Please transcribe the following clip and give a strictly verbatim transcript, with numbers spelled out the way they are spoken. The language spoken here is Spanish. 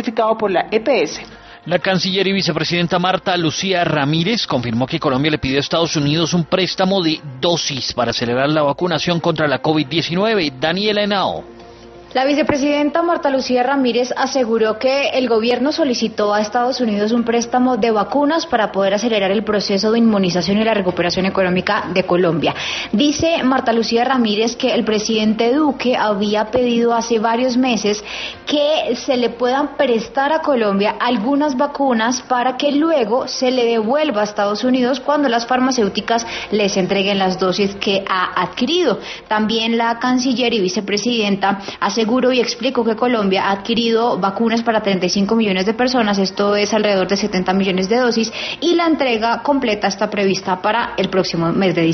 certificado por la E P S. La canciller y vicepresidenta Marta Lucía Ramírez confirmó que Colombia le pidió a Estados Unidos un préstamo de dosis para acelerar la vacunación contra la COVID diecinueve. Daniela Henao. La vicepresidenta Marta Lucía Ramírez aseguró que el gobierno solicitó a Estados Unidos un préstamo de vacunas para poder acelerar el proceso de inmunización y la recuperación económica de Colombia. Dice Marta Lucía Ramírez que el presidente Duque había pedido hace varios meses que se le puedan prestar a Colombia algunas vacunas para que luego se le devuelva a Estados Unidos cuando las farmacéuticas les entreguen las dosis que ha adquirido. También la canciller y vicepresidenta aseguró Seguro y explico que Colombia ha adquirido vacunas para treinta y cinco millones de personas, esto es alrededor de setenta millones de dosis, y la entrega completa está prevista para el próximo mes de diciembre.